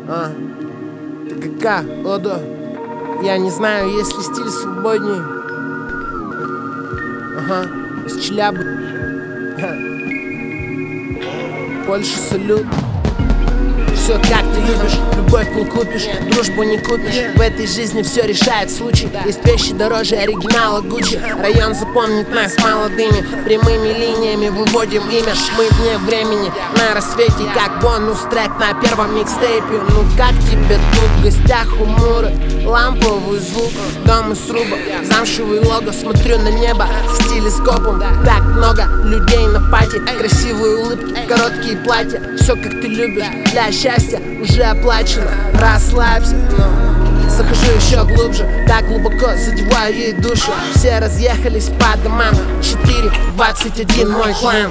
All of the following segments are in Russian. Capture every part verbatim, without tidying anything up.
А, ТГК, Одо. Я не знаю, есть ли стиль свободнее. Ага, из Челябы. Польша, салют. Все как ты любишь, любовь не купишь, дружбу не купишь. В этой жизни все решает случай. Есть вещи дороже оригинала Гуччи. Район запомнит нас молодыми, прямыми линиями выводим имя. Мы вне времени, на рассвете, как бонус-трек на первом микстейпе. Ну как тебе тут в гостях у Мура? Ламповый звук, дом из сруба, замшевый лого. Смотрю на небо с телескопом. Так много людей на пати, красивые улыбки, короткие платья. Все как ты любишь, для счастья уже оплачено. Расслабься, но захожу еще глубже, так глубоко задеваю ей душу. Все разъехались по домам. Четыре двадцать один мой клан.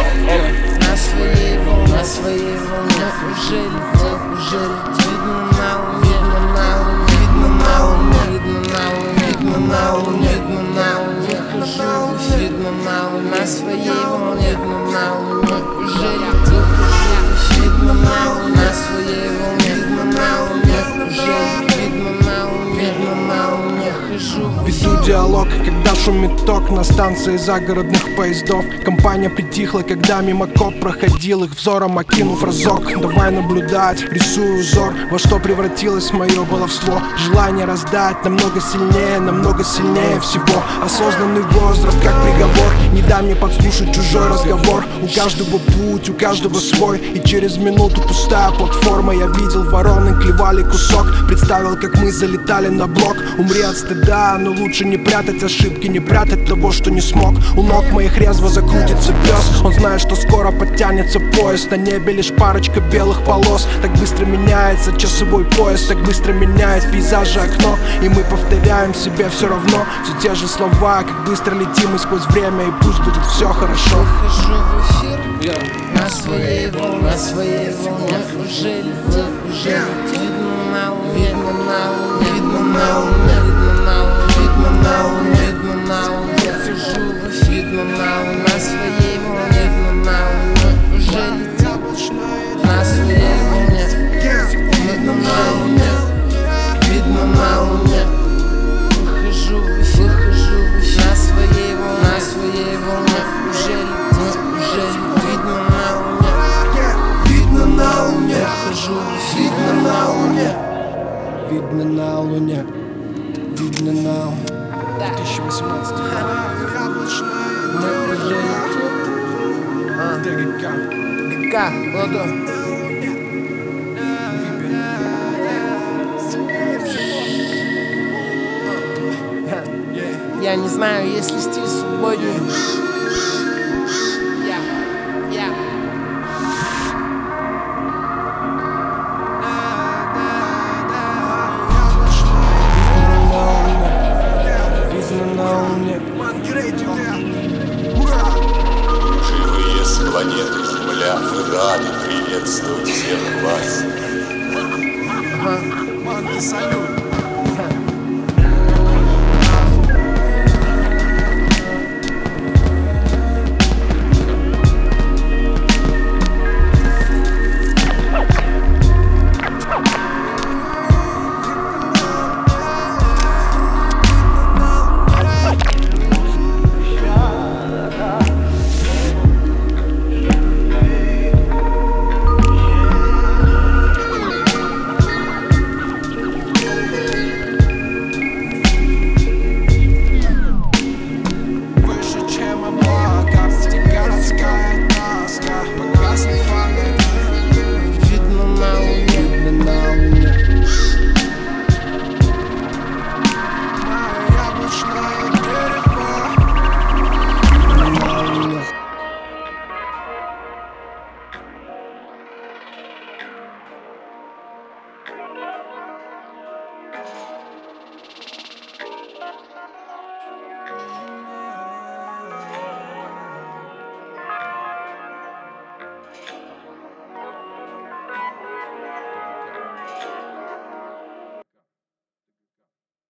На своей волне, на своей волне уже летит, уже летит. Видно на луне, видно на луне, видно на луне, видно на луне, видно на луне, хожу, видно на луне, на своей волне, видно на луне, уже летит, уже видно на луне, на своей волне, видно на луне, уже видно на луне, видно на луне, хожу. Веду диалог, когда шумит ток на станции загородных поездов. Компания притихла, когда мимо коп проходил, их взором окинув разок. Давай наблюдать, рисую узор, во что превратилось мое баловство. Желание раздать намного сильнее, намного сильнее всего. Осознанный возраст, как приговор, не дай мне подслушать чужой разговор. У каждого путь, у каждого свой, и через минуту пустая платформа. Я видел, вороны клевали кусок, представил, как мы залетали на блок. Умри от стыда, но лучше не прятать ошибки, не прятать того, что не смог. У ног моих резво закрутится пес. Он знает, что скоро подтянется поезд. На небе лишь парочка белых полос. Так быстро меняется часовой пояс, так быстро меняет пейзажи окно. И мы повторяем себе все равно все те же слова, как быстро летим мы сквозь время, и пусть будет все хорошо. Выхожу в эфир, yeah. На своей волне, на своей волне, уже летит, уже летит. Видно на луне, видно на луне, видно на луне, видно на луне, видно на луне, видно на луне. Хожу в эфир, видно на луне, на своей волне, видно на луне, уже летит. На своей волне, видно на луне, видно на луне. Выхожу в эфир, выхожу в эфир. На своей волне, на своей волне, уже летит, уже летит. Видно на луне, видно на луне. Хожу в эфир, видно на луне, Видно на луне, видно на луне. две тысячи восемнадцатый год. мы уже летим. ТГК. ТГК, Одо. Я не знаю, есть ли стиль свободнее. Я, я. Живые с планеты Земля, мы рады приветствовать всех вас. Ага. Салют.